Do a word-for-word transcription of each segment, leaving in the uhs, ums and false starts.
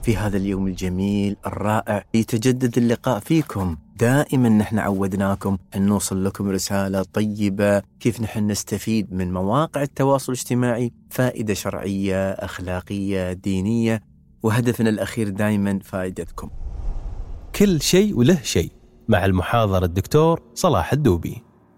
في هذا اليوم الجميل الرائع يتجدد اللقاء فيكم. دائما نحن عودناكم أن نوصل لكم رسالة طيبة، كيف نحن نستفيد من مواقع التواصل الاجتماعي فائدة شرعية أخلاقية دينية، وهدفنا الأخير دائما فائدتكم. كل شيء وله شيء مع المحاضر الدكتور صلاح الدوبي.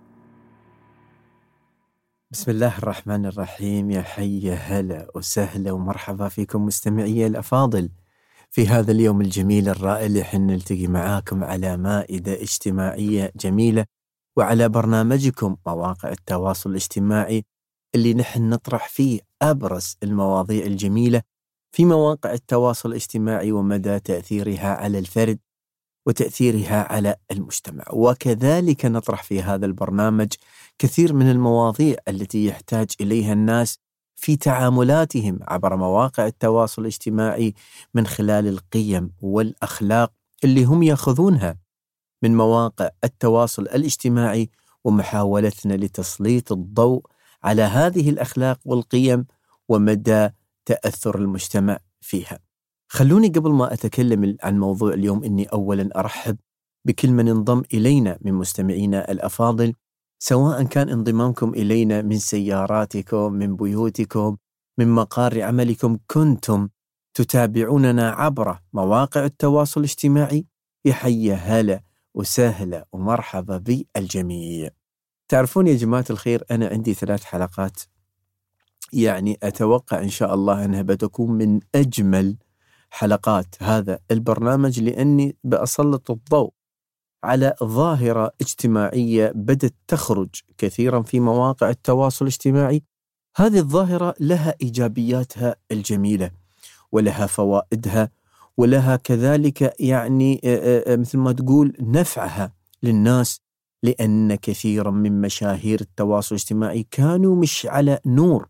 بسم الله الرحمن الرحيم. يا حي يا هلا وسهلا ومرحبا فيكم مستمعي الأفاضل في هذا اليوم الجميل الرائع اللي حن نلتقي معاكم على مائدة اجتماعية جميلة، وعلى برنامجكم مواقع التواصل الاجتماعي اللي نحن نطرح فيه أبرز المواضيع الجميلة في مواقع التواصل الاجتماعي ومدى تأثيرها على الفرد وتأثيرها على المجتمع. وكذلك نطرح في هذا البرنامج كثير من المواضيع التي يحتاج إليها الناس في تعاملاتهم عبر مواقع التواصل الاجتماعي من خلال القيم والأخلاق اللي هم يأخذونها من مواقع التواصل الاجتماعي، ومحاولتنا لتسليط الضوء على هذه الأخلاق والقيم ومدى تأثر المجتمع فيها. خلوني قبل ما أتكلم عن موضوع اليوم إني أولا أرحب بكل من انضم إلينا من مستمعينا الأفاضل، سواء كان انضمامكم إلينا من سياراتكم، من بيوتكم، من مقار عملكم، كنتم تتابعوننا عبر مواقع التواصل الاجتماعي. يحيى هلا وسهلا ومرحبا بالجميع. تعرفون يا جماعة الخير، أنا عندي ثلاث حلقات يعني أتوقع إن شاء الله أنها بتكون من أجمل حلقات هذا البرنامج، لأني بأسلط الضوء على ظاهرة اجتماعية بدت تخرج كثيرا في مواقع التواصل الاجتماعي. هذه الظاهرة لها إيجابياتها الجميلة ولها فوائدها ولها كذلك يعني مثل ما تقول نفعها للناس، لأن كثيرا من مشاهير التواصل الاجتماعي كانوا مش على نور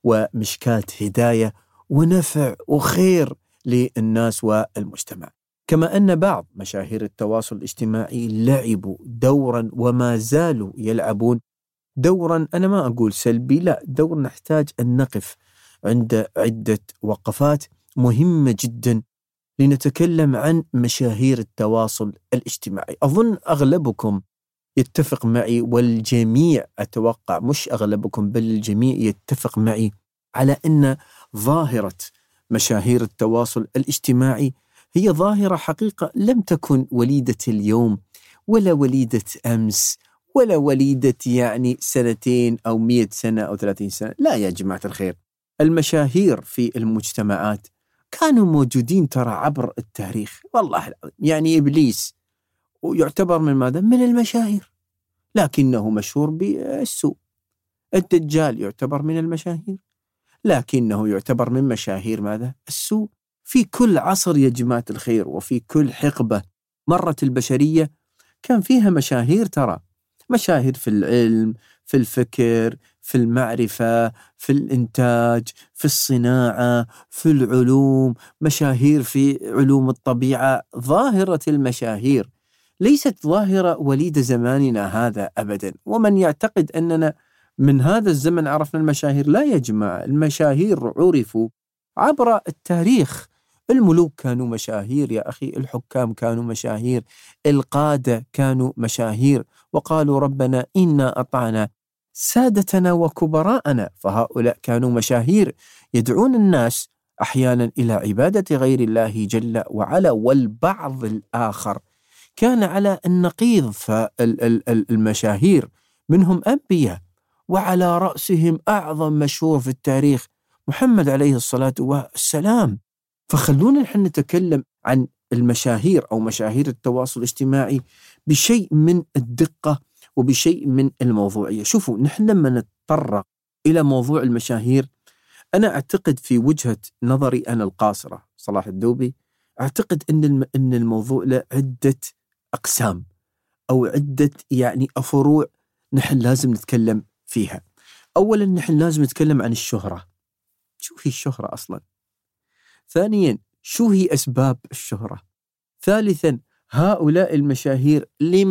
ومشكات هداية ونفع وخير للناس والمجتمع. كما أن بعض مشاهير التواصل الاجتماعي لعبوا دورا وما زالوا يلعبون دورا، أنا ما أقول سلبي، لا، دور نحتاج أن نقف عند عدة وقفات مهمة جدا لنتكلم عن مشاهير التواصل الاجتماعي. أظن أغلبكم يتفق معي، والجميع أتوقع مش أغلبكم بل الجميع يتفق معي على أن ظاهرة مشاهير التواصل الاجتماعي هي ظاهرة حقيقة لم تكن وليدة اليوم ولا وليدة أمس ولا وليدة يعني سنتين أو مئة سنة أو ثلاثين سنة. لا يا جماعة الخير، المشاهير في المجتمعات كانوا موجودين ترى عبر التاريخ. والله العظيم يعني إبليس ويعتبر من ماذا؟ من المشاهير، لكنه مشهور بالسوء. الدجال يعتبر من المشاهير، لكنه يعتبر من مشاهير ماذا؟ السوء. في كل عصر يا جماعة الخير وفي كل حقبة مرت البشرية كان فيها مشاهير، ترى مشاهير في العلم، في الفكر، في المعرفة، في الإنتاج، في الصناعة، في العلوم، مشاهير في علوم الطبيعة. ظاهرة المشاهير ليست ظاهرة وليدة زماننا هذا أبدا. ومن يعتقد أننا من هذا الزمن عرفنا المشاهير، لا يا جماعة، المشاهير عرفوا عبر التاريخ. الملوك كانوا مشاهير يا أخي، الحكام كانوا مشاهير، القادة كانوا مشاهير، وقالوا ربنا إنا أطعنا سادتنا وكبراءنا، فهؤلاء كانوا مشاهير يدعون الناس أحيانا إلى عبادة غير الله جل وعلا. والبعض الآخر كان على النقيض، فالمشاهير منهم أنبياء، وعلى رأسهم أعظم مشهور في التاريخ محمد عليه الصلاة والسلام. فخلونا نحن نتكلم عن المشاهير أو مشاهير التواصل الاجتماعي بشيء من الدقة وبشيء من الموضوعية. شوفوا، نحن لما نتطرق إلى موضوع المشاهير، أنا أعتقد في وجهة نظري أنا القاصرة صلاح الدوبي، أعتقد أن أن الموضوع له عدة أقسام أو عدة يعني فروع نحن لازم نتكلم فيها. أولا نحن لازم نتكلم عن الشهرة. شو هي الشهرة أصلا؟ ثانيا شو هي أسباب الشهرة؟ ثالثا هؤلاء المشاهير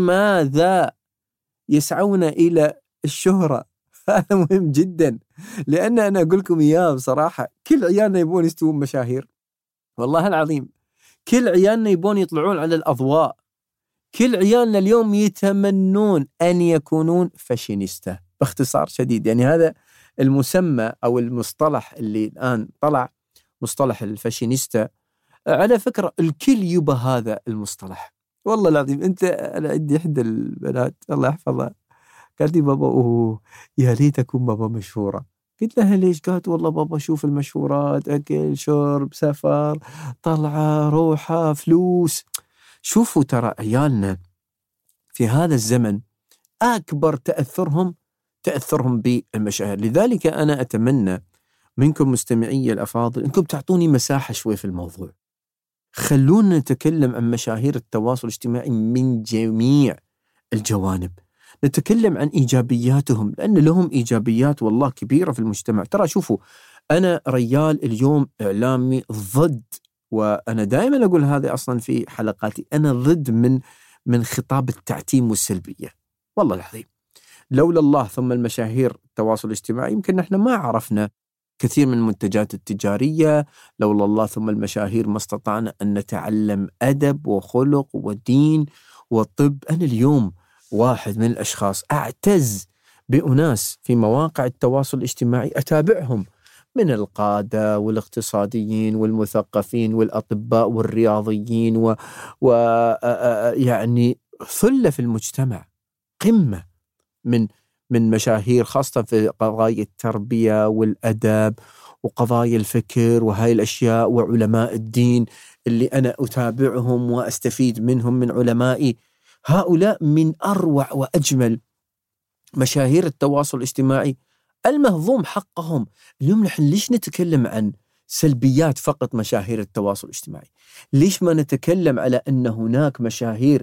لماذا يسعون إلى الشهرة؟ هذا مهم جدا، لأن أنا أقول لكم إياه بصراحة، كل عيالنا يبون يستوون مشاهير، والله العظيم كل عيالنا يبون يطلعون على الأضواء، كل عيالنا اليوم يتمنون أن يكونون فاشينيستا باختصار شديد. يعني هذا المسمى أو المصطلح اللي الآن طلع، مصطلح الفاشينيستا، على فكرة الكل يبى هذا المصطلح. والله العظيم أنت، أنا عندي إحدى البنات الله يحفظها قالت لي بابا أوه يا ليت أكون بابا مشهورة. قلت لها ليش؟ قالت والله بابا شوف المشهورات، أكل شرب سفر طلعة روحة فلوس. شوفوا ترى عيالنا في هذا الزمن أكبر تأثرهم تأثرهم بالمشاهير. لذلك أنا أتمنى منكم مستمعي الأفاضل أنكم تعطوني مساحة شوي في الموضوع، خلونا نتكلم عن مشاهير التواصل الاجتماعي من جميع الجوانب، نتكلم عن إيجابياتهم لأن لهم إيجابيات والله كبيرة في المجتمع. ترى شوفوا أنا ريال اليوم إعلامي ضد، وأنا دائما أقول هذا أصلا في حلقاتي، أنا ضد من من خطاب التعتيم والسلبية. والله العظيم لولا الله ثم المشاهير التواصل الاجتماعي يمكن نحن ما عرفنا كثير من المنتجات التجارية، لولا الله ثم المشاهير ما استطعنا أن نتعلم أدب وخلق ودين وطب. أنا اليوم واحد من الأشخاص أعتز بأناس في مواقع التواصل الاجتماعي أتابعهم من القادة والاقتصاديين والمثقفين والأطباء والرياضيين و... و... يعني ثلة في المجتمع، قمة من من مشاهير خاصة في قضايا التربية والأدب وقضايا الفكر وهاي الأشياء، وعلماء الدين اللي أنا أتابعهم وأستفيد منهم من علمائي. هؤلاء من أروع وأجمل مشاهير التواصل الاجتماعي المهضوم حقهم. اليوم نحن ليش نتكلم عن سلبيات فقط مشاهير التواصل الاجتماعي؟ ليش ما نتكلم على أن هناك مشاهير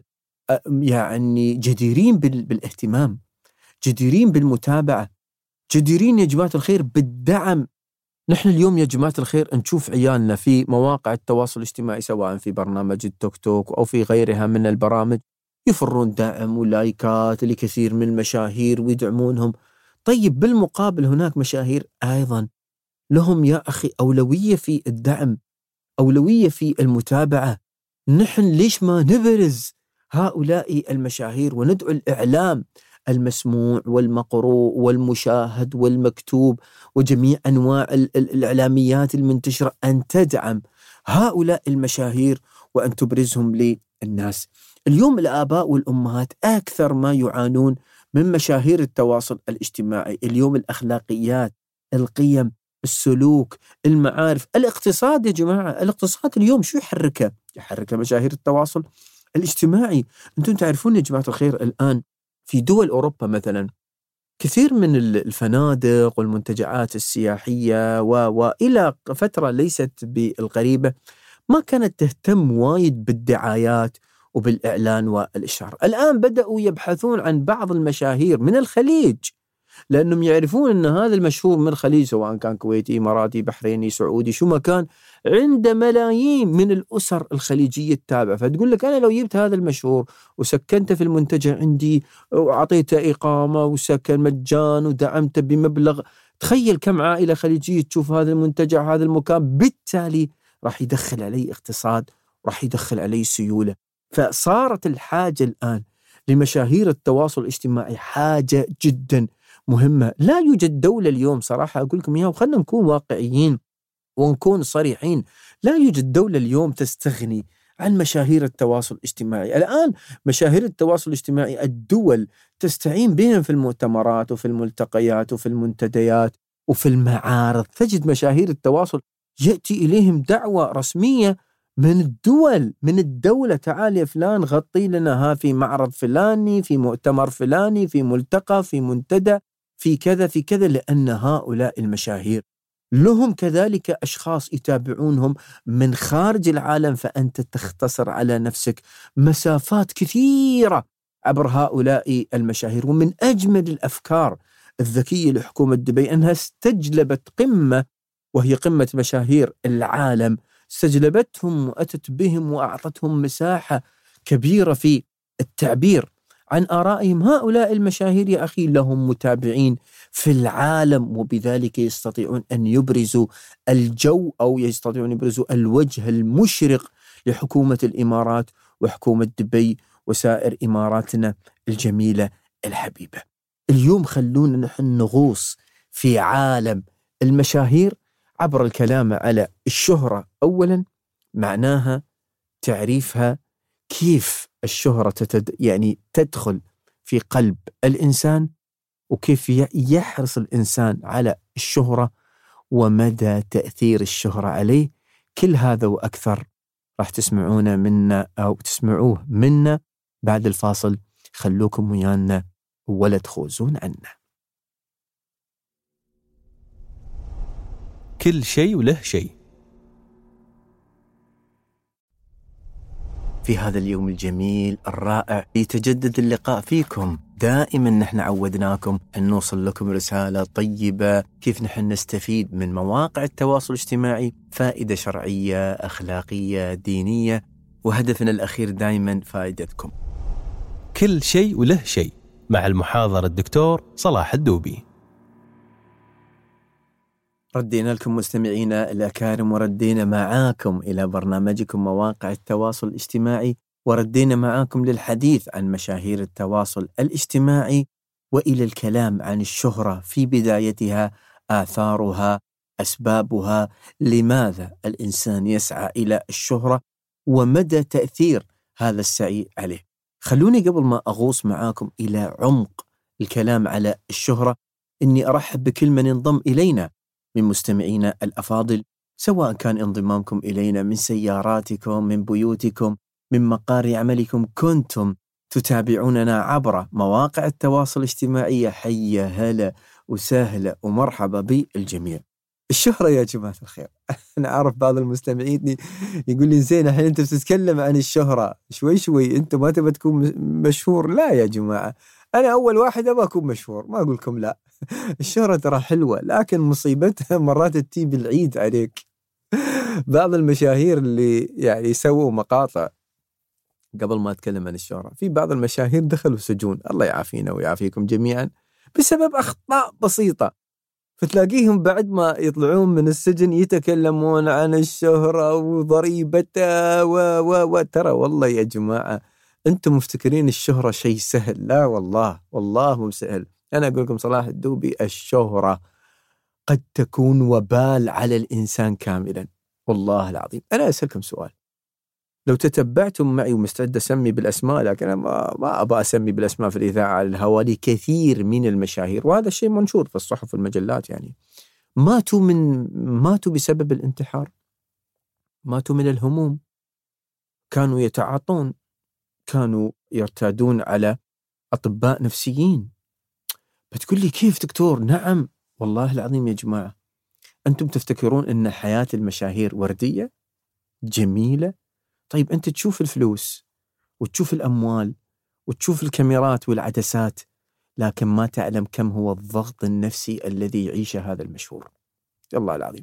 يعني جديرين بالاهتمام، جديرين بالمتابعة، جديرين يا جماعة الخير بالدعم؟ نحن اليوم يا جماعة الخير نشوف عيالنا في مواقع التواصل الاجتماعي سواء في برنامج التوك توك أو في غيرها من البرامج يفرون دعم ولايكات لكثير من المشاهير ويدعمونهم. طيب بالمقابل هناك مشاهير أيضا لهم يا أخي أولوية في الدعم، أولوية في المتابعة. نحن ليش ما نبرز هؤلاء المشاهير وندعو الإعلام المسموع والمقروء والمشاهد والمكتوب وجميع أنواع الإعلاميات المنتشرة أن تدعم هؤلاء المشاهير وأن تبرزهم للناس؟ اليوم الآباء والأمهات أكثر ما يعانون من مشاهير التواصل الاجتماعي. اليوم الأخلاقيات، القيم، السلوك، المعارف، الاقتصاد يا جماعة، الاقتصاد اليوم شو يحركه؟ يحركه مشاهير التواصل الاجتماعي. أنتم تعرفون يا جماعة الخير الآن في دول أوروبا مثلا كثير من الفنادق والمنتجعات السياحية و... وإلى فترة ليست بالقريبة ما كانت تهتم وايد بالدعايات وبالإعلان والإشهار. الآن بدأوا يبحثون عن بعض المشاهير من الخليج لأنهم يعرفون أن هذا المشهور من الخليج سواء كان كويتي إماراتي بحريني سعودي شو ما كان عنده ملايين من الأسر الخليجية التابعة. فتقول لك أنا لو جبت هذا المشهور وسكنته في المنتجع عندي وعطيته إقامة وسكن مجان ودعمته بمبلغ، تخيل كم عائلة خليجية تشوف هذا المنتجع هذا المكان، بالتالي راح يدخل عليه اقتصاد، راح يدخل عليه سيولة. فصارت الحاجة الآن لمشاهير التواصل الاجتماعي حاجة جدا مهمة. لا يوجد دولة اليوم صراحة أقول لكم إياها وخلنا نكون واقعيين ونكون صريحين، لا يوجد دولة اليوم تستغني عن مشاهير التواصل الاجتماعي. الآن مشاهير التواصل الاجتماعي الدول تستعين بهم في المؤتمرات وفي الملتقيات وفي المنتديات وفي المعارض. تجد مشاهير التواصل يأتي إليهم دعوة رسمية من الدول، من الدولة، تعال يا فلان غطي لنا ها في معرض فلاني، في مؤتمر فلاني، في ملتقى، في منتدى، في كذا في كذا، لأن هؤلاء المشاهير لهم كذلك أشخاص يتابعونهم من خارج العالم، فأنت تختصر على نفسك مسافات كثيرة عبر هؤلاء المشاهير. ومن أجمل الأفكار الذكية لحكومة دبي أنها استجلبت قمة وهي قمة مشاهير العالم، استجلبتهم وأتت بهم وأعطتهم مساحة كبيرة في التعبير عن آرائهم. هؤلاء المشاهير يا أخي لهم متابعين في العالم، وبذلك يستطيعون أن يبرزوا الجو أو يستطيعون يبرزوا الوجه المشرق لحكومة الإمارات وحكومة دبي وسائر إماراتنا الجميلة الحبيبة. اليوم خلونا نحن نغوص في عالم المشاهير عبر الكلام على الشهرة. أولا معناها تعريفها، كيف الشهرة تتد يعني تدخل في قلب الإنسان، وكيف يحرص الإنسان على الشهرة، ومدى تأثير الشهرة عليه. كل هذا وأكثر راح تسمعونه منا أو تسمعوه منا بعد الفاصل. خلوكم ويانا ولا تخوزون عنا. كل شيء وله شيء. في هذا اليوم الجميل الرائع يتجدد اللقاء فيكم. دائما نحن عودناكم أن نوصل لكم رسالة طيبة، كيف نحن نستفيد من مواقع التواصل الاجتماعي فائدة شرعية أخلاقية دينية، وهدفنا الأخير دائما فائدتكم. كل شيء وله شيء مع المحاضر الدكتور صلاح الدوبي. ردينا لكم مستمعينا الأكارم، وردينا معاكم إلى برنامجكم مواقع التواصل الاجتماعي، وردينا معاكم للحديث عن مشاهير التواصل الاجتماعي، وإلى الكلام عن الشهرة في بدايتها، آثارها، أسبابها، لماذا الإنسان يسعى إلى الشهرة، ومدى تأثير هذا السعي عليه. خلوني قبل ما أغوص معاكم إلى عمق الكلام على الشهرة إني أرحب بكل من ينضم إلينا من مستمعينا الأفاضل، سواء كان انضمامكم إلينا من سياراتكم، من بيوتكم، من مقار عملكم، كنتم تتابعوننا عبر مواقع التواصل الاجتماعي. حيا هلا وسهلا ومرحبا بالجميع. الشهرة يا جماعة الخير، أنا أعرف بعض المستمعين يقول لي زين الحين أنت بتتكلم عن الشهرة، شوي شوي أنت ما تبى تكون مشهور. لا يا جماعة، أنا أول واحد أبى أكون مشهور، ما أقولكم لا. الشهرة ترى حلوة، لكن مصيبتها مرات تجيب العيد عليك. بعض المشاهير اللي يعني يسووا مقاطع، قبل ما أتكلم عن الشهرة، في بعض المشاهير دخلوا سجون، الله يعافينا ويعافيكم جميعا، بسبب أخطاء بسيطة. فتلاقيهم بعد ما يطلعون من السجن يتكلمون عن الشهرة وضريبتها و و و ترى والله يا جماعة أنتم مفتكرين الشهرة شيء سهل. لا والله، والله مو سهل. أنا أقول لكم صلاح الدوبي، الشهرة قد تكون وبال على الإنسان كاملا، والله العظيم. أنا أسألكم سؤال، لو تتبعتم معي، ومستعد أسمي بالأسماء، لكن أنا ما, ما أبغى أسمي بالأسماء في الإذاعة على الهواء، لكثير من المشاهير، وهذا الشيء منشور في الصحف والمجلات، يعني ماتوا من ماتوا بسبب الانتحار، ماتوا من الهموم، كانوا يتعاطون، كانوا يرتادون على أطباء نفسيين. بتقول لي كيف دكتور؟ نعم والله العظيم يا جماعة، أنتم تفتكرون أن حياة المشاهير وردية جميلة؟ طيب أنت تشوف الفلوس وتشوف الأموال وتشوف الكاميرات والعدسات، لكن ما تعلم كم هو الضغط النفسي الذي يعيشه هذا المشهور. الله العظيم،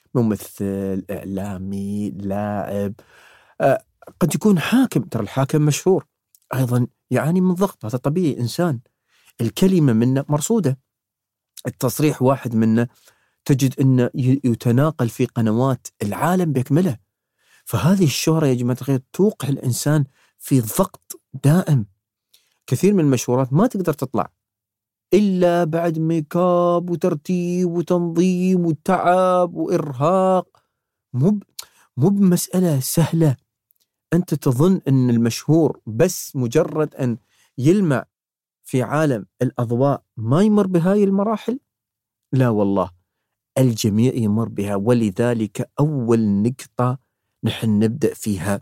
ممثل، إعلامي، لاعب، آه قد يكون حاكم، ترى الحاكم مشهور أيضا يعاني من ضغط، هذا طبيعي، إنسان. الكلمة منه مرصودة، التصريح واحد منه تجد أنه يتناقل في قنوات العالم بأكمله. فهذه الشهرة يا جماعة الخير توقع الإنسان في ضغط دائم. كثير من المشهورات ما تقدر تطلع إلا بعد ميكاب وترتيب وتنظيم وتعب وإرهاق، مو مو بمسألة سهلة. أنت تظن أن المشهور بس مجرد أن يلمع في عالم الأضواء ما يمر بهاي المراحل؟ لا والله، الجميع يمر بها. ولذلك أول نقطة نحن نبدأ فيها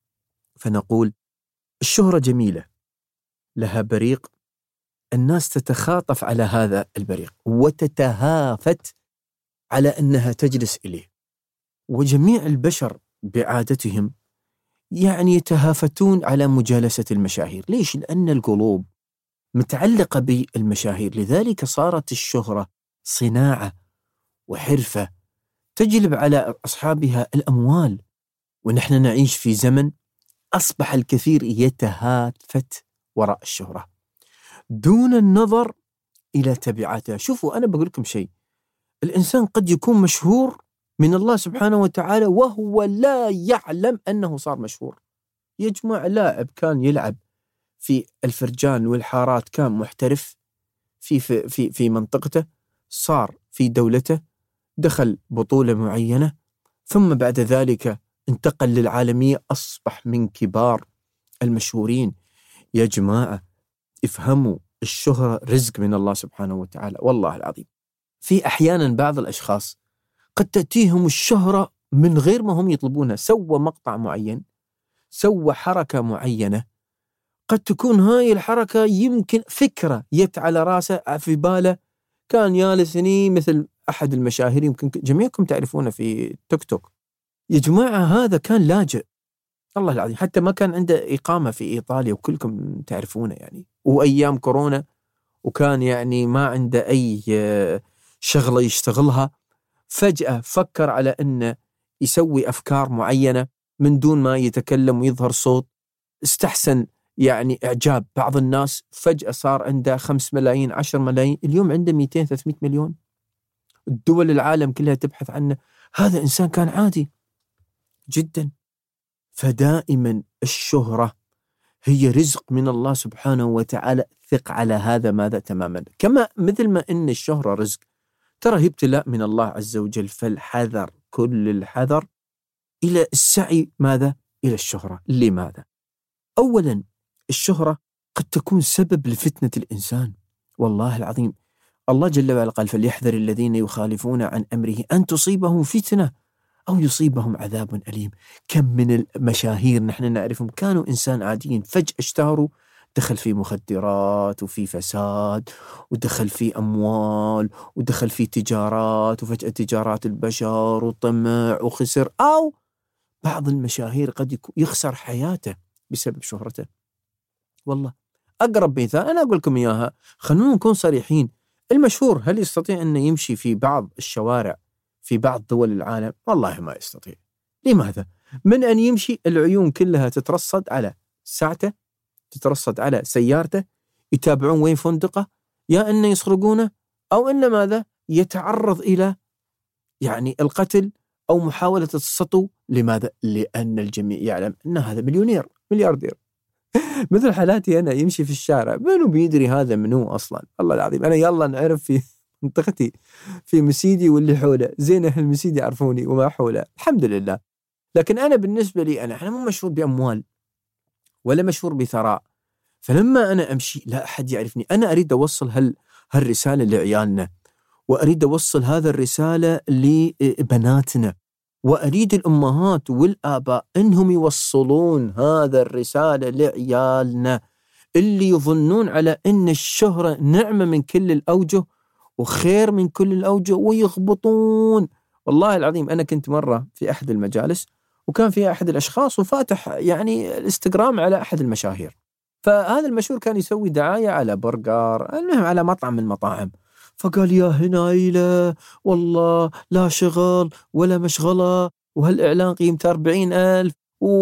فنقول الشهرة جميلة، لها بريق، الناس تتخاطف على هذا البريق وتتهافت على أنها تجلس إليه. وجميع البشر بعادتهم يعني يتهافتون على مجالسة المشاهير. ليش؟ لأن القلوب متعلقة بالمشاهير، لذلك صارت الشهرة صناعة وحرفة تجلب على أصحابها الأموال. ونحن نعيش في زمن أصبح الكثير يتهافت وراء الشهرة. دون النظر إلى تبعاتها. شوفوا أنا بقول لكم شيء، الإنسان قد يكون مشهور من الله سبحانه وتعالى وهو لا يعلم أنه صار مشهور. يا جماعة لاعب كان يلعب في الفرجان والحارات، كان محترف في في في, في منطقته، صار في دولته، دخل بطولة معينة، ثم بعد ذلك انتقل للعالمية، أصبح من كبار المشهورين. يا جماعة افهموا، الشهرة رزق من الله سبحانه وتعالى والله العظيم. في أحيانا بعض الأشخاص قد تأتيهم الشهرة من غير ما هم يطلبونها، سوى مقطع معين، سوى حركة معينة، قد تكون هاي الحركة يمكن فكرة يت على راسه في باله، كان يالسني مثل أحد المشاهير يمكن جميعكم تعرفونه في توك توك. يا جماعة هذا كان لاجئ الله العظيم، حتى ما كان عنده إقامة في إيطاليا وكلكم تعرفونه يعني، وأيام كورونا، وكان يعني ما عنده أي شغلة يشتغلها، فجأة فكر على أنه يسوي أفكار معينة من دون ما يتكلم ويظهر صوت، استحسن يعني إعجاب بعض الناس، فجأة صار عنده خمس ملايين عشر ملايين، اليوم عنده مئتين ثلاثمئة مليون، الدول العالم كلها تبحث عنه. هذا إنسان كان عادي جدا. فدائما الشهرة هي رزق من الله سبحانه وتعالى، ثق على هذا ماذا تماما. كما مثل ما إن الشهرة رزق، ترى هي ابتلاء من الله عز وجل، فالحذر كل الحذر إلى السعي ماذا؟ إلى الشهرة. لماذا؟ أولا الشهرة قد تكون سبب لفتنة الإنسان والله العظيم. الله جل وعلا قال فليحذر الذين يخالفون عن أمره أن تصيبهم فتنة أو يصيبهم عذاب أليم. كم من المشاهير نحن نعرفهم كانوا إنسان عاديين، فجأة اشتهروا، دخل في مخدرات وفي فساد، ودخل في أموال، ودخل في تجارات، وفجأة تجارات البشر وطمع وخسر. أو بعض المشاهير قد يخسر حياته بسبب شهرته. والله أقرب مثال أنا أقول لكم إياها، خلونا نكون صريحين، المشهور هل يستطيع أن يمشي في بعض الشوارع في بعض دول العالم؟ والله ما يستطيع. لماذا؟ من أن يمشي العيون كلها تترصد على ساعته، تترصد على سيارته، يتابعون وين فندقه، يا أن يسرقونه، أو أن ماذا يتعرض إلى يعني القتل أو محاولة السطو. لماذا؟ لأن الجميع يعلم أن هذا مليونير ملياردير. مثل حالاتي أنا، يمشي في الشارع منو بيدري هذا منو أصلا. الله العظيم أنا يلا نعرف في منطقتي في مسيدي واللي حوله، زين أهل مسيدي يعرفوني وما حوله الحمد لله. لكن أنا بالنسبة لي أنا إحنا مو مشهور بأموال ولا مشهور بثراء، فلما أنا أمشي لا أحد يعرفني. أنا أريد أوصل هال هالرسالة لعيالنا، وأريد أوصل هذا الرسالة لبناتنا، وأريد الأمهات والآباء أنهم يوصلون هذا الرسالة لعيالنا اللي يظنون على أن الشهرة نعمة من كل الأوجه وخير من كل الأوجه ويغبطون. والله العظيم أنا كنت مرة في أحد المجالس، وكان في أحد الأشخاص وفاتح يعني الانستغرام على أحد المشاهير، فهذا المشهور كان يسوي دعاية على برجر، المهم على مطعم من المطاعم، فقال يا هنايلة والله لا شغل ولا مشغلة، وهالإعلان قيمته أربعين ألف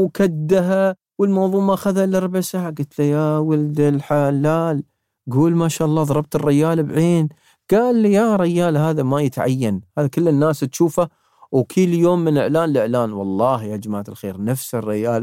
وكدها، والموضوع ما أخذها إلا ربع ساعة. قلت له يا ولد الحلال قول ما شاء الله ضربت الريال بعين. قال لي يا ريال هذا ما يتعين، هذا كل الناس تشوفه وكل يوم من إعلان لإعلان. والله يا جماعة الخير نفس الريال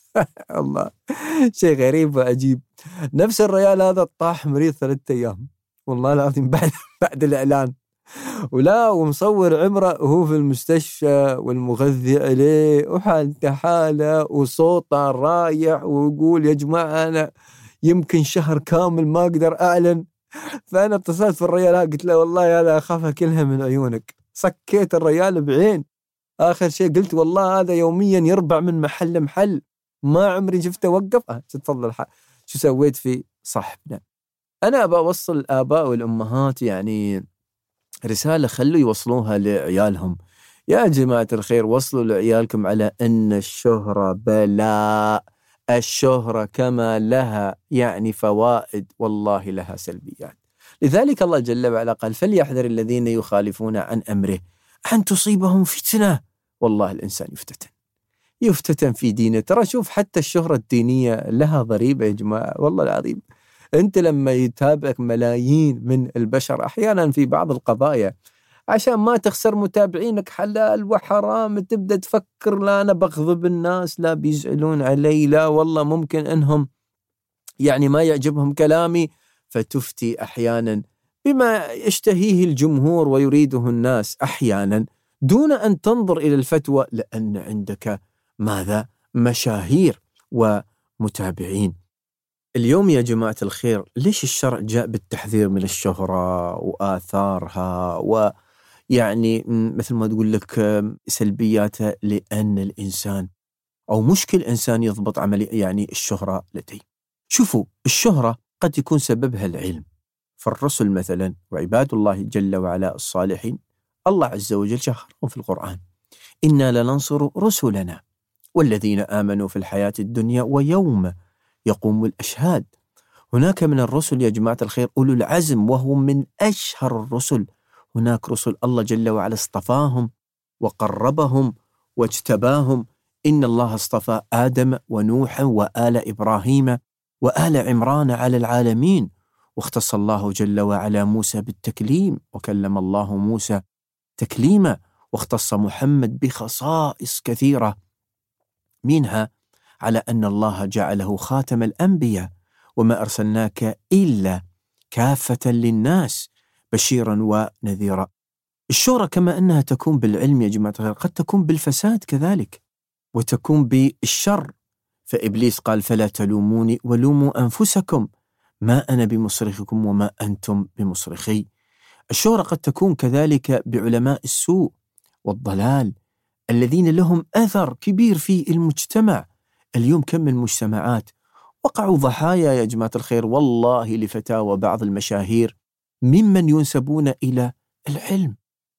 الله شيء غريب وعجيب، نفس الريال هذا طاح مريض ثلاثة أيام والله العظيم بعد بعد الإعلان، ولا ومصور عمره وهو في المستشفى والمغذي عليه وحالته حالة وصوته رايح، ويقول يا جماعة أنا يمكن شهر كامل ما أقدر أعلن. فأنا اتصلت في الريال قلت له والله هذا أخافها كلها من عيونك، سكيت الريال بعين. آخر شيء قلت والله هذا يوميا يربع من محل لمحل، ما عمري شفته وقف. أه تفضل شو سويت في صاحبنا. أنا أبى أوصل الآباء والأمهات يعني رسالة خلوا يوصلوها لعيالهم. يا جماعة الخير وصلوا لعيالكم على أن الشهرة بلاء، الشهرة كما لها يعني فوائد والله لها سلبيات. لذلك الله جل وعلا قال فليحذر الذين يخالفون عن أمره أن تصيبهم فتنة. والله الإنسان يفتتن يفتتن في دينه. ترى شوف حتى الشهرة الدينية لها ضريبة يا جماعة والله العظيم. أنت لما يتابعك ملايين من البشر أحيانا في بعض القضايا، عشان ما تخسر متابعينك حلال وحرام، تبدأ تفكر لا أنا بغضب الناس، لا بيزعلون علي، لا والله ممكن أنهم يعني ما يعجبهم كلامي، فتفتي أحيانا بما يشتهيه الجمهور ويريده الناس أحيانا دون أن تنظر إلى الفتوى، لأن عندك ماذا؟ مشاهير ومتابعين. اليوم يا جماعة الخير، ليش الشرع جاء بالتحذير من الشهرة وآثارها ويعني مثل ما تقول لك سلبياتها؟ لأن الإنسان أو مشكل إنسان يضبط عملي يعني الشهرة لديه. شوفوا، الشهرة قد يكون سببها العلم، فالرسل مثلا وعباد الله جل وعلا الصالحين الله عز وجل شهرهم في القرآن: إنا لننصر رسلنا والذين آمنوا في الحياة الدنيا ويوم يقوم الأشهاد. هناك من الرسل يا جماعة الخير أولو العزم وهم من أشهر الرسل. هناك رسل الله جل وعلا اصطفاهم وقربهم واجتباهم. إن الله اصطفى آدم ونوحا وآل إبراهيم وآل عمران على العالمين، واختص الله جل وعلا موسى بالتكليم وكلم الله موسى تكليما، واختص محمد بخصائص كثيرة، منها على أن الله جعله خاتم الأنبياء وما أرسلناك إلا كافة للناس بشيرا ونذيرا. الشهرة كما أنها تكون بالعلم يا جماعة الخير قد تكون بالفساد كذلك، وتكون بالشر. فإبليس قال: فلا تلوموني ولوموا أنفسكم ما أنا بمصرخكم وما أنتم بمصرخي. الشهرة قد تكون كذلك بعلماء السوء والضلال الذين لهم أثر كبير في المجتمع. اليوم كم من مجتمعات وقعوا ضحايا يا جماعة الخير والله لفتاوى بعض المشاهير ممن ينسبون إلى العلم،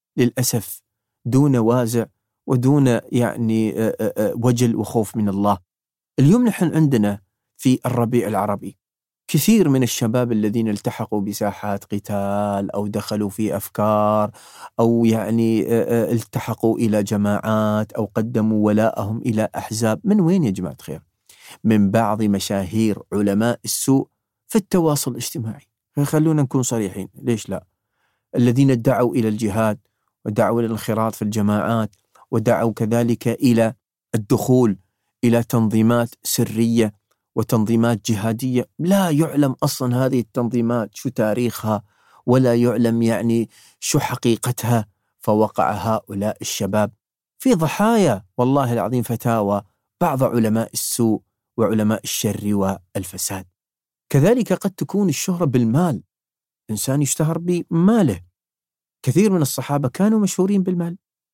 للأسف دون وازع ودون يعني وجل وخوف من الله. اليوم نحن عندنا في الربيع العربي كثير من الشباب الذين التحقوا بساحات قتال أو دخلوا في أفكار أو يعني التحقوا إلى جماعات أو قدموا ولاءهم إلى أحزاب. من وين يا جماعة خير؟ من بعض مشاهير علماء السوء في التواصل الاجتماعي. خلونا نكون صريحين، ليش لا؟ الذين ادعوا إلى الجهاد ودعوا إلى الانخراط في الجماعات ودعوا كذلك إلى الدخول إلى تنظيمات سرية وتنظيمات جهادية لا يعلم أصلا هذه التنظيمات شو تاريخها ولا يعلم يعني شو حقيقتها، فوقع هؤلاء الشباب في ضحايا والله العظيم فتاوى بعض علماء السوء وعلماء الشر والفساد. كذلك قد تكون الشهرة بالمال، إنسان يشتهر بماله. كثير من الصحابة كانوا مشهورين بالمال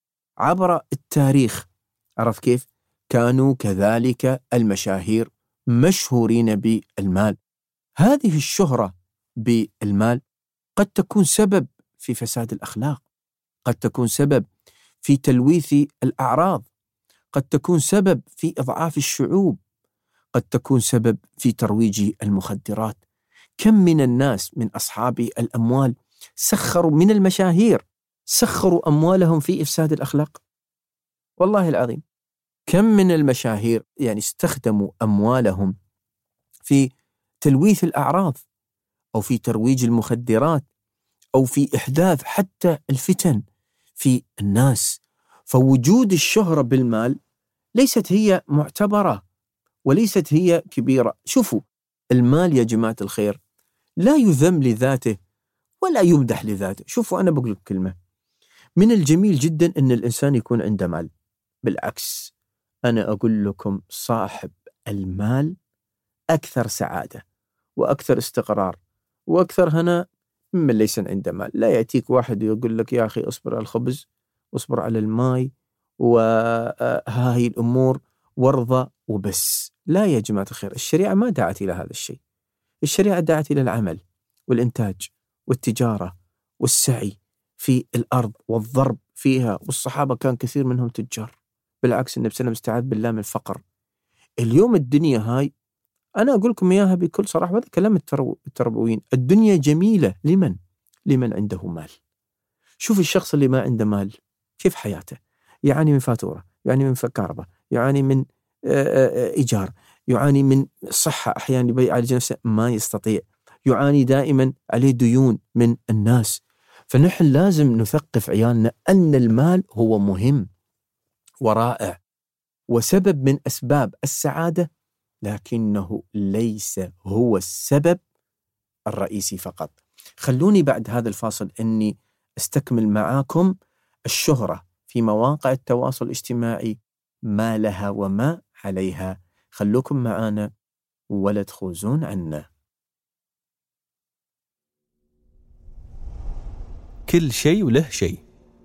عبر التاريخ، عرف كيف؟ كانوا كذلك المشاهير مشهورين بالمال. هذه الشهرة بالمال قد تكون سبب في فساد الأخلاق، قد تكون سبب في تلويث الأعراض، قد تكون سبب في إضعاف الشعوب، قد تكون سبب في ترويج المخدرات. كم من الناس من أصحاب الأموال سخروا من المشاهير، سخروا أموالهم في إفساد الأخلاق والله العظيم. كم من المشاهير يعني استخدموا أموالهم في تلويث الأعراض أو في ترويج المخدرات أو في إحداث حتى الفتن في الناس. فوجود الشهرة بالمال ليست هي معتبرة وليست هي كبيرة. شوفوا، المال يا جماعة الخير لا يذم لذاته ولا يمدح لذاته. شوفوا، أنا بقول لك كلمة، من الجميل جدا أن الإنسان يكون عنده مال. بالعكس، أنا أقول لكم صاحب المال أكثر سعادة وأكثر استقرار وأكثر هناء ممن ليس عنده مال. لا يأتيك واحد ويقول لك يا أخي أصبر على الخبز واصبر على الماء وهاي الأمور وارضى وبس. لا يا جماعة الخير، الشريعة ما دعت إلى هذا الشيء. الشريعة دعت إلى العمل والإنتاج والتجارة والسعي في الأرض والضرب فيها، والصحابة كان كثير منهم تجار. بالعكس، النبي صلى الله عليه وسلم استعاذ بالله من الفقر. اليوم الدنيا هاي أنا أقول لكم إياها بكل صراحة، هذا كلام التربويين، الدنيا جميلة لمن؟ لمن عنده مال. شوف الشخص اللي ما عنده مال كيف حياته، يعاني من فاتورة، يعاني من كهرباء، يعاني من إيجار، يعاني من صحة، أحيانا يعالج نفسه ما يستطيع. يعاني دائما، عليه ديون من الناس. فنحن لازم نثقف عيالنا أن المال هو مهم ورائع وسبب من أسباب السعادة، لكنه ليس هو السبب الرئيسي فقط. خلوني بعد هذا الفاصل أني أستكمل معاكم الشهرة في مواقع التواصل الاجتماعي، ما لها وما عليها. خلوكم معانا ولا تخوزون عنا. كل شيء وله شيء.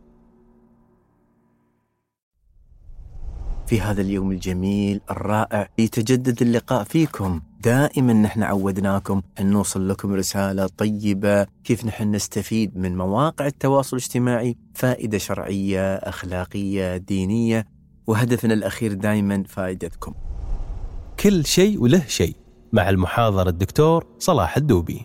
في هذا اليوم الجميل الرائع يتجدد اللقاء فيكم. دائما نحن عودناكم أن نوصل لكم رسالة طيبة، كيف نحن نستفيد من مواقع التواصل الاجتماعي فائدة شرعية أخلاقية دينية، وهدفنا الأخير دائما فائدتكم. كل شيء وله شيء مع المحاضر الدكتور صلاح الدوبي.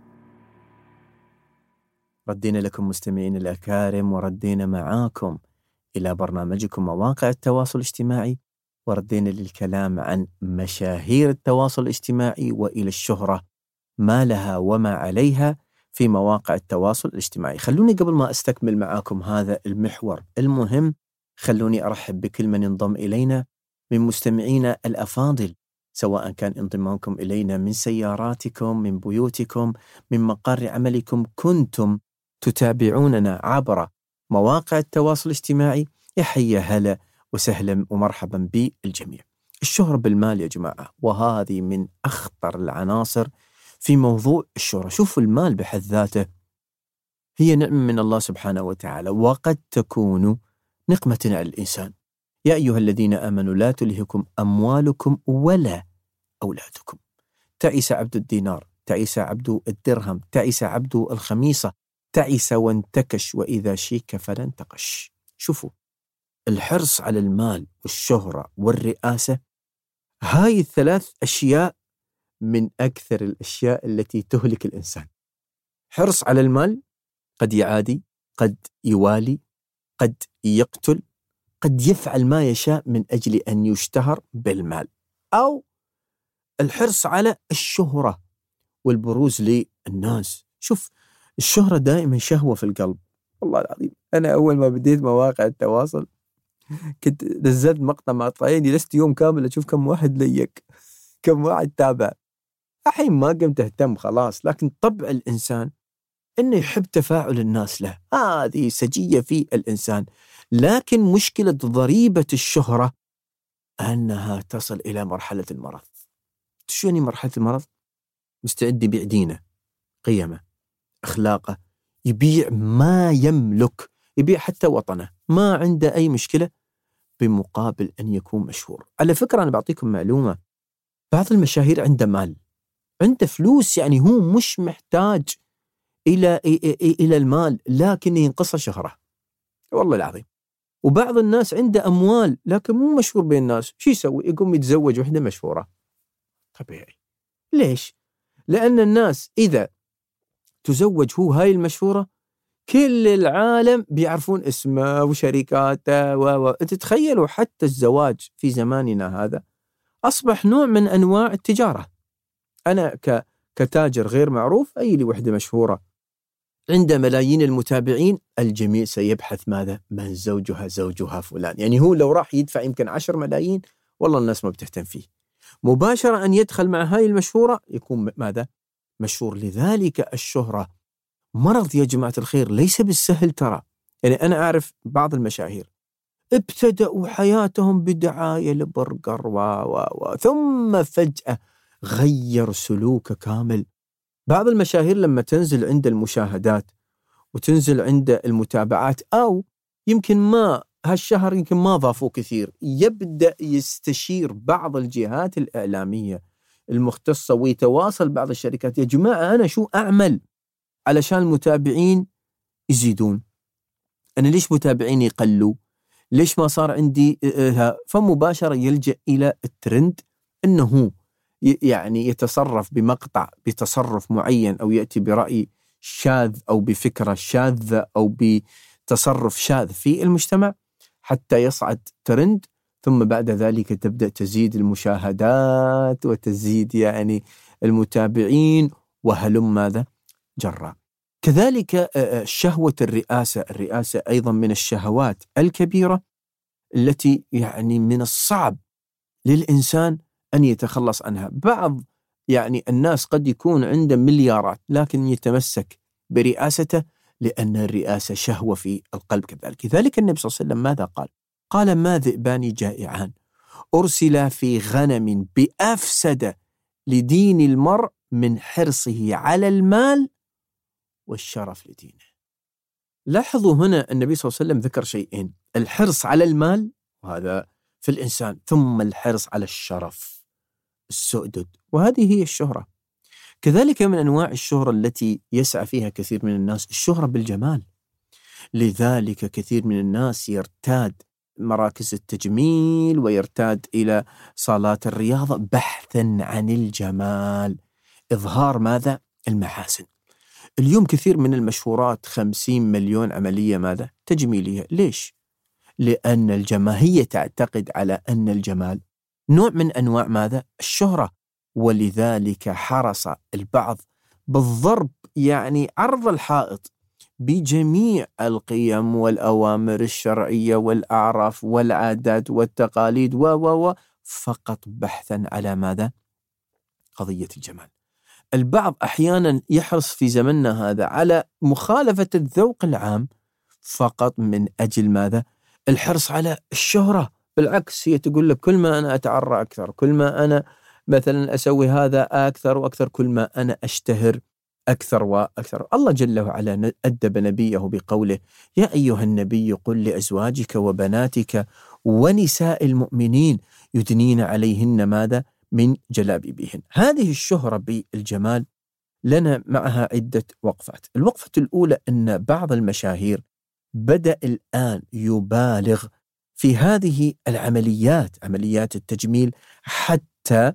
ردينا لكم مستمعين الأكارم، وردينا معاكم إلى برنامجكم مواقع التواصل الاجتماعي، وردينا للكلام عن مشاهير التواصل الاجتماعي وإلى الشهرة ما لها وما عليها في مواقع التواصل الاجتماعي. خلوني قبل ما أستكمل معاكم هذا المحور المهم، خلوني أرحب بكل من ينضم إلينا من مستمعينا الأفاضل، سواء كان انضمامكم إلينا من سياراتكم، من بيوتكم، من مقر عملكم، كنتم تتابعوننا عبر مواقع التواصل الاجتماعي. يحيى هلا وسهلا ومرحبا بالجميع. الشهرة بالمال يا جماعة، وهذه من أخطر العناصر في موضوع الشهرة. شوفوا، المال بحد ذاته هي نعمة من الله سبحانه وتعالى، وقد تكون نقمة على الإنسان. يا أيها الذين آمنوا لا تلهكم أموالكم ولا أولادكم. تعس عبد الدينار، تعس عبد الدرهم، تعس عبد الخميصة، تعس وانتكش، وإذا شيك فلا انتقش. شوفوا، الحرص على المال والشهرة والرئاسة، هاي الثلاث أشياء من أكثر الأشياء التي تهلك الإنسان. حرص على المال قد يعادي، قد يوالي، قد يقتل، قد يفعل ما يشاء من أجل أن يشتهر بالمال. أو الحرص على الشهرة والبروز للناس. شوف، الشهرة دائما شهوة في القلب. والله العظيم أنا أول ما بديت مواقع التواصل كنت نزلت مقطع مقطعين، جلست يوم كامل أشوف كم واحد ليك، كم واحد تابع. الحين ما قمت أهتم خلاص، لكن طبع الإنسان إنه يحب تفاعل الناس له، هذه سجية في الإنسان. لكن مشكلة ضريبة الشهرة أنها تصل إلى مرحلة المرض. شو يعني مرحلة المرض؟ مستعد يبيع دينه، قيمه، أخلاقه، يبيع ما يملك، يبيع حتى وطنه، ما عنده أي مشكلة بمقابل أن يكون مشهور. على فكرة أنا بعطيكم معلومة، بعض المشاهير عنده مال، عنده فلوس، يعني هو مش محتاج إلى إلى المال، لكن ينقصه شهرة، والله العظيم. وبعض الناس عنده أموال لكن مو مشهور بين الناس، شو يسوي؟ يقوم يتزوج وحدة مشهورة. طبيعي. ليش؟ لأن الناس إذا تزوج هو هاي المشهورة، كل العالم بيعرفون اسمه وشركاته و... أنت تتخيلوا حتى الزواج في زماننا هذا أصبح نوع من أنواع التجارة. أنا ك... كتاجر غير معروف أي لي وحدة مشهورة عنده ملايين المتابعين، الجميع سيبحث ماذا؟ من زوجها زوجها فلان. يعني هو لو راح يدفع يمكن عشر ملايين، والله الناس ما بتهتم فيه. مباشرة أن يدخل مع هاي المشهورة يكون ماذا؟ مشهور. لذلك الشهرة مرض يا جماعة الخير، ليس بالسهل ترى. يعني أنا أعرف بعض المشاهير ابتدأوا حياتهم بدعاية لبرجر و و و ثم فجأة غير سلوكه كامل. بعض المشاهير لما تنزل عند المشاهدات وتنزل عند المتابعات، أو يمكن ما هالشهر يمكن ما ضافوا كثير، يبدأ يستشير بعض الجهات الإعلامية المختصة ويتواصل بعض الشركات، يا جماعة أنا شو أعمل علشان المتابعين يزيدون؟ أنا ليش متابعين يقلوا؟ ليش ما صار عندي؟ فمباشرة يلجأ إلى الترند، أنه يعني يتصرف بمقطع بتصرف معين، أو يأتي برأي شاذ أو بفكرة شاذة أو بتصرف شاذ في المجتمع حتى يصعد ترند، ثم بعد ذلك تبدأ تزيد المشاهدات وتزيد يعني المتابعين، وهلم ماذا جرا. كذلك شهوة الرئاسة، الرئاسة أيضا من الشهوات الكبيرة التي يعني من الصعب للإنسان أن يتخلص عنها. بعض يعني الناس قد يكون عنده مليارات لكن يتمسك برئاسته لأن الرئاسة شهوة في القلب كذلك. لذلك النبي صلى الله عليه وسلم ماذا قال؟ قال: ما ذئبان جائعان أرسلا في غنم بأفسد لدين المرء من حرصه على المال والشرف لدينه. لاحظوا هنا النبي صلى الله عليه وسلم ذكر شيئين: الحرص على المال وهذا في الإنسان، ثم الحرص على الشرف، السؤدد، وهذه هي الشهرة. كذلك من أنواع الشهرة التي يسعى فيها كثير من الناس الشهرة بالجمال. لذلك كثير من الناس يرتاد مراكز التجميل ويرتاد إلى صالات الرياضة بحثا عن الجمال، إظهار ماذا؟ المحاسن. اليوم كثير من المشهورات خمسين مليون عملية ماذا؟ تجميلية. ليش؟ لأن الجماهية تعتقد على أن الجمال نوع من أنواع ماذا؟ الشهرة، ولذلك حرص البعض بالضرب يعني عرض الحائط بجميع القيم والأوامر الشرعية والأعراف والعادات والتقاليد و و و فقط بحثا على ماذا؟ قضية الجمال. البعض أحيانا يحرص في زمننا هذا على مخالفة الذوق العام فقط من أجل ماذا؟ الحرص على الشهرة. بالعكس، هي تقول لك كل ما أنا أتعرى أكثر، كل ما أنا مثلا أسوي هذا أكثر وأكثر، كل ما أنا أشتهر أكثر وأكثر. الله جل وعلا أدب نبيه بقوله: يا أيها النبي قل لأزواجك وبناتك ونساء المؤمنين يدنين عليهن ماذا؟ من جلابيبهن. هذه الشهرة بالجمال لنا معها عدة وقفات. الوقفة الأولى أن بعض المشاهير بدأ الآن يبالغ في هذه العمليات، عمليات التجميل، حتى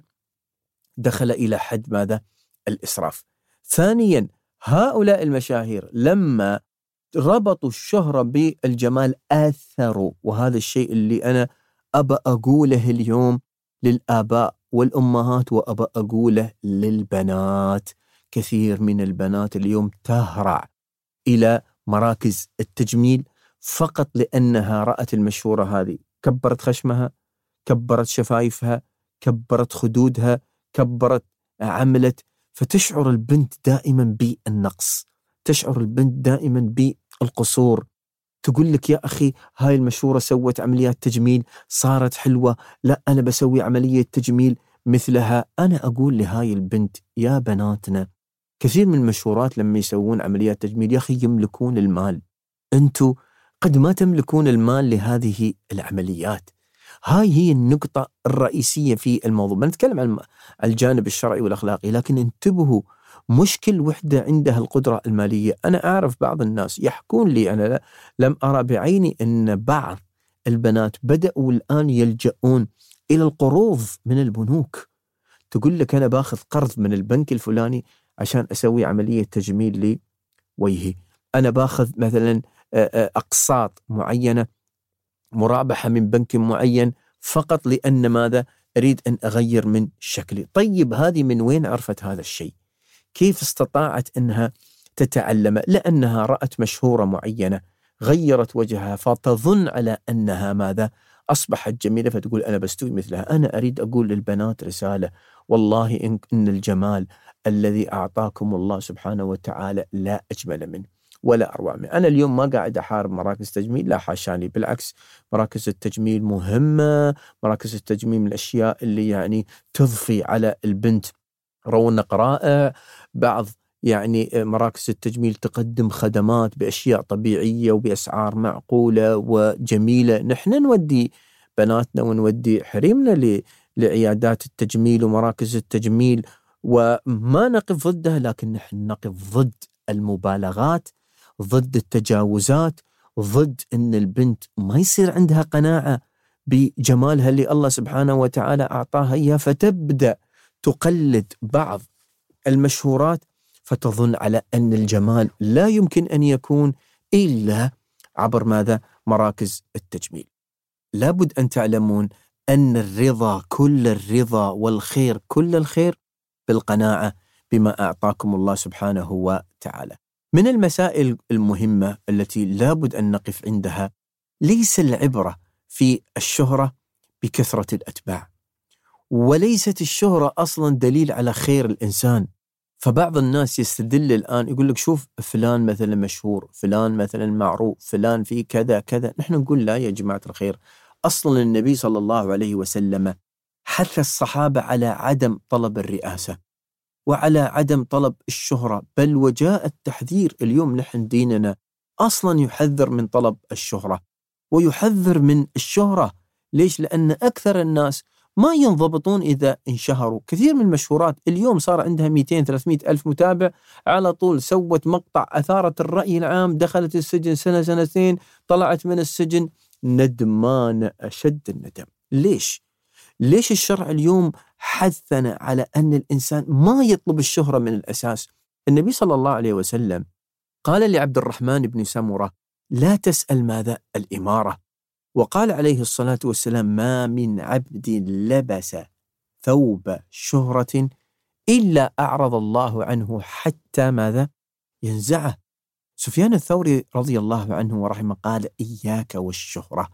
دخل إلى حد ماذا؟ الإسراف. ثانيا، هؤلاء المشاهير لما ربطوا الشهرة بالجمال آثروا، وهذا الشيء اللي أنا أبى أقوله اليوم للآباء والأمهات وأبى أقوله للبنات. كثير من البنات اليوم تهرع إلى مراكز التجميل فقط لأنها رأت المشهورة هذه، كبرت خشمها، كبرت شفايفها، كبرت خدودها، كبرت عملت، فتشعر البنت دائما بالنقص، تشعر البنت دائما بالقصور. تقول لك: يا أخي هاي المشهورة سوت عمليات تجميل صارت حلوة، لا أنا بسوي عملية تجميل مثلها. أنا أقول لهاي البنت: يا بناتنا، كثير من المشهورات لما يسوون عمليات تجميل يا أخي يملكون المال، أنتوا قد ما تملكون المال لهذه العمليات. هاي هي النقطة الرئيسية في الموضوع. بنتكلم عن الجانب الشرعي والأخلاقي، لكن انتبهوا، مشكل وحدة عندها القدرة المالية. أنا أعرف بعض الناس يحكون لي، أنا لم أرى بعيني، أن بعض البنات بدأوا الآن يلجؤون إلى القروض من البنوك. تقول لك: أنا باخذ قرض من البنك الفلاني عشان أسوي عملية تجميل لوجهي، أنا باخذ مثلا أقساط معينة، مرابحة من بنك معين، فقط لأن ماذا؟ أريد أن أغير من شكلي. طيب هذه من وين عرفت هذا الشيء؟ كيف استطاعت أنها تتعلم؟ لأنها رأت مشهورة معينة غيرت وجهها فتظن على أنها ماذا؟ أصبحت جميلة، فتقول أنا بستوي مثلها. أنا أريد أقول للبنات رسالة: والله إن, إن الجمال الذي أعطاكم الله سبحانه وتعالى لا أجمل منه ولا أروع منه. أنا اليوم ما قاعد أحارب مراكز تجميل، لا حاشاني، بالعكس مراكز التجميل مهمة. مراكز التجميل من الأشياء اللي يعني تضفي على البنت رونق رائع. بعض يعني مراكز التجميل تقدم خدمات بأشياء طبيعية وبأسعار معقولة وجميلة. نحن نودي بناتنا ونودي حريمنا لعيادات التجميل ومراكز التجميل، وما نقف ضدها، لكن نحن نقف ضد المبالغات، ضد التجاوزات، ضد أن البنت ما يصير عندها قناعة بجمالها اللي الله سبحانه وتعالى أعطاها إياه، فتبدأ تقلد بعض المشهورات، فتظن على أن الجمال لا يمكن أن يكون إلا عبر ماذا؟ مراكز التجميل. لابد أن تعلمون أن الرضا كل الرضا والخير كل الخير بالقناعة بما أعطاكم الله سبحانه وتعالى. من المسائل المهمة التي لابد أن نقف عندها، ليس العبرة في الشهرة بكثرة الأتباع، وليست الشهرة أصلا دليل على خير الإنسان. فبعض الناس يستدل الآن يقول لك شوف فلان مثلا مشهور، فلان مثلا معروف، فلان في كذا كذا. نحن نقول لا يا جماعة الخير، أصلا النبي صلى الله عليه وسلم حث الصحابة على عدم طلب الرئاسة وعلى عدم طلب الشهرة، بل وجاء التحذير. اليوم نحن ديننا أصلا يحذر من طلب الشهرة ويحذر من الشهرة. ليش؟ لأن أكثر الناس ما ينضبطون إذا انشهروا. كثير من المشهورات اليوم صار عندها مئتين ثلاثمئة ألف متابع، على طول سوت مقطع أثارت الرأي العام، دخلت السجن سنة سنتين، طلعت من السجن ندمان أشد الندم. ليش؟ ليش الشرع اليوم حثنا على أن الإنسان ما يطلب الشهرة من الأساس؟ النبي صلى الله عليه وسلم قال لعبد الرحمن بن سمرة لا تسأل ماذا الإمارة، وقال عليه الصلاة والسلام ما من عبد لبس ثوب شهرة إلا أعرض الله عنه حتى ماذا ينزعه. سفيان الثوري رضي الله عنه ورحمه قال إياك والشهرة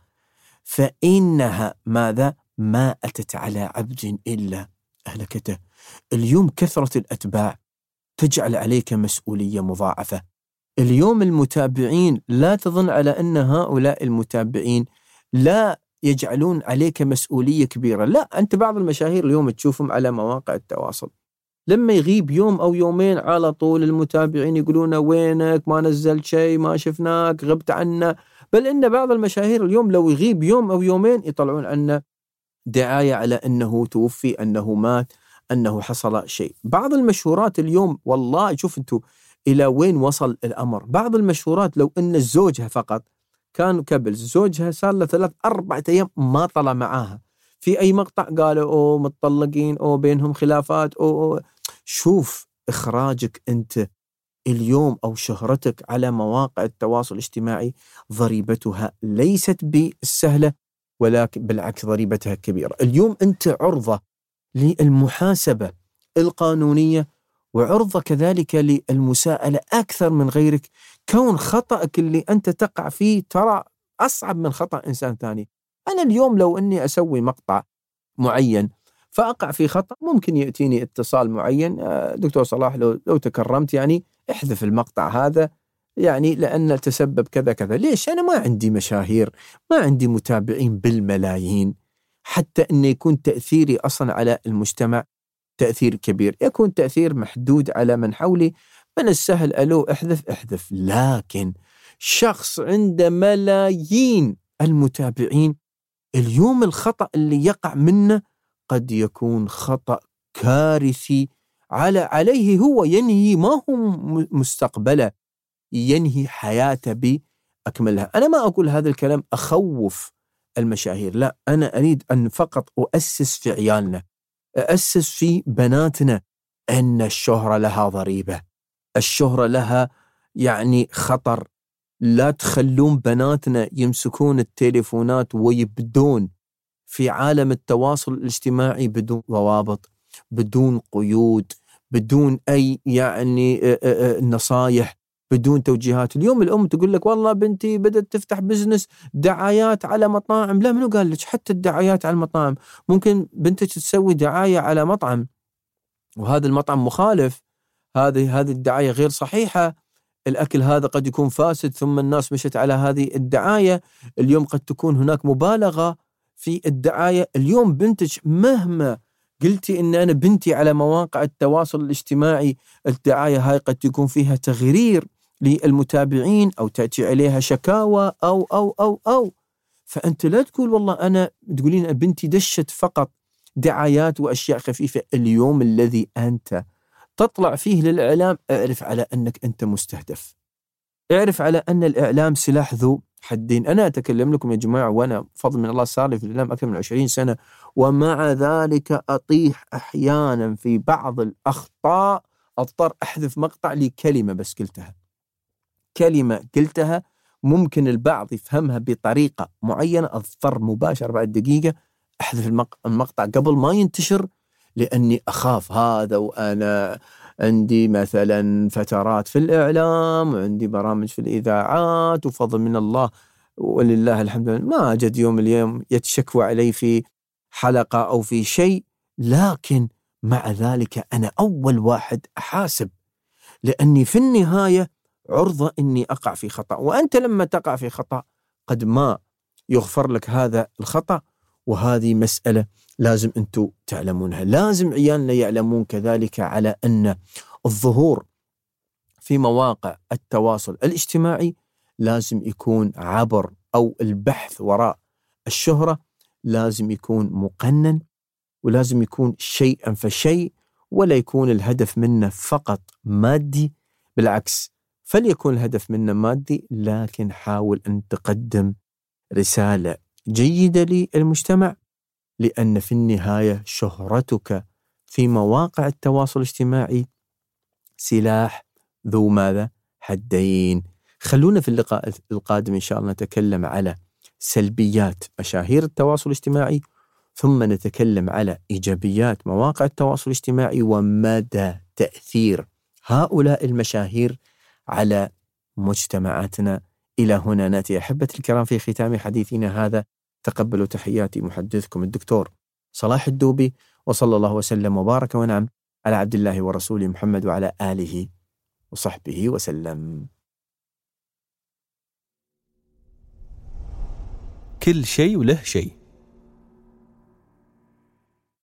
فإنها ماذا ما أتت على عبد إلا أهلكته. اليوم كثرة الأتباع تجعل عليك مسؤولية مضاعفة. اليوم المتابعين لا تظن على أن هؤلاء المتابعين لا يجعلون عليك مسؤولية كبيرة، لا. أنت بعض المشاهير اليوم تشوفهم على مواقع التواصل، لما يغيب يوم أو يومين على طول المتابعين يقولون وينك، ما نزلت شيء، ما شفناك، غبت عنا. بل إن بعض المشاهير اليوم لو يغيب يوم أو يومين يطلعون عنه دعاية على أنه توفي، أنه مات، أنه حصل شيء. بعض المشهورات اليوم والله شوف أنتوا إلى وين وصل الأمر. بعض المشهورات لو أن زوجها فقط كان كبل، زوجها صار له ثلاث أربعة أيام ما طلع معاها في أي مقطع، قالوا أو متطلقين أو بينهم خلافات أو, أو. شوف إخراجك أنت اليوم أو شهرتك على مواقع التواصل الاجتماعي ضريبتها ليست بالسهلة، ولكن بالعكس ضريبتها كبيرة. اليوم أنت عرضة للمحاسبة القانونية وعرضة كذلك للمساءلة أكثر من غيرك. كون خطأك اللي أنت تقع فيه ترى أصعب من خطأ إنسان ثاني. أنا اليوم لو أني أسوي مقطع معين فأقع في خطأ، ممكن يأتيني اتصال معين، دكتور صلاح لو, لو تكرمت يعني احذف المقطع هذا يعني لأن تسبب كذا كذا. ليش؟ أنا ما عندي مشاهير، ما عندي متابعين بالملايين حتى أن يكون تأثيري أصلا على المجتمع تأثير كبير. يكون تأثير محدود على من حولي، من السهل ألو احذف احذف. لكن شخص عنده ملايين المتابعين اليوم الخطأ اللي يقع منه قد يكون خطأ كارثي على عليه، هو ينهي ما هو مستقبله، ينهي حياته بأكملها. أنا ما أقول هذا الكلام أخوف المشاهير، لا، أنا أريد أن فقط أؤسس في عيالنا، أؤسس في بناتنا أن الشهرة لها ضريبة، الشهرة لها يعني خطر. لا تخلون بناتنا يمسكون التليفونات ويبدون في عالم التواصل الاجتماعي بدون ضوابط، بدون قيود، بدون أي يعني نصايح، بدون توجيهات. اليوم الأم تقول لك والله بنتي بدأت تفتح بزنس دعايات على مطاعم. لا، منو قال لك؟ حتى الدعايات على المطاعم ممكن بنتك تسوي دعاية على مطعم وهذا المطعم مخالف، هذه هذه الدعاية غير صحيحة، الأكل هذا قد يكون فاسد، ثم الناس مشت على هذه الدعاية. اليوم قد تكون هناك مبالغة في الدعاية. اليوم بنتك مهما قلتي إن أنا بنتي على مواقع التواصل الاجتماعي الدعاية هاي قد يكون فيها تغرير للمتابعين أو تأتي عليها شكاوى أو أو أو أو فأنت لا تقول والله أنا تقولين بنتي دشت فقط دعايات وأشياء خفيفة. اليوم الذي أنت تطلع فيه للإعلام اعرف على أنك أنت مستهدف، اعرف على أن الإعلام سلاح ذو حدين. أنا أتكلم لكم يا جماعة وأنا فضل من الله صار لي في الإعلام أكثر من عشرين سنة، ومع ذلك أطيح أحيانا في بعض الأخطاء، أضطر أحذف مقطع لكلمة بس قلتها، كلمة قلتها ممكن البعض يفهمها بطريقة معينة، أضطر مباشر بعد دقيقة أحذف المقطع قبل ما ينتشر، لأني أخاف هذا وأنا عندي مثلا فترات في الإعلام، وعندي برامج في الإذاعات، وفضل من الله ولله الحمد لله ما أجد يوم اليوم يتشكوى علي في حلقة أو في شيء، لكن مع ذلك أنا أول واحد أحاسب، لأني في النهاية عرضة أني أقع في خطأ، وأنت لما تقع في خطأ قد ما يغفر لك هذا الخطأ. وهذه مسألة لازم أنتم تعلمونها، لازم عيالنا يعلمون كذلك على أن الظهور في مواقع التواصل الاجتماعي لازم يكون عبر، أو البحث وراء الشهرة لازم يكون مقنن، ولازم يكون شيئا فشيء، ولا يكون الهدف منه فقط مادي. بالعكس، فليكون الهدف منه مادي، لكن حاول أن تقدم رسالة جيدة للمجتمع، لأن في النهاية شهرتك في مواقع التواصل الاجتماعي سلاح ذو ماذا؟ حدين. خلونا في اللقاء القادم إن شاء الله نتكلم على سلبيات مشاهير التواصل الاجتماعي، ثم نتكلم على إيجابيات مواقع التواصل الاجتماعي ومدى تأثير هؤلاء المشاهير على مجتمعاتنا. إلى هنا نأتي أحبتي الكرام في ختام حديثنا هذا، تقبلوا تحياتي محدثكم الدكتور صلاح الدوبي، وصلى الله وسلم وبارك ونعم على عبد الله ورسوله محمد وعلى آله وصحبه وسلم. كل شيء وله شيء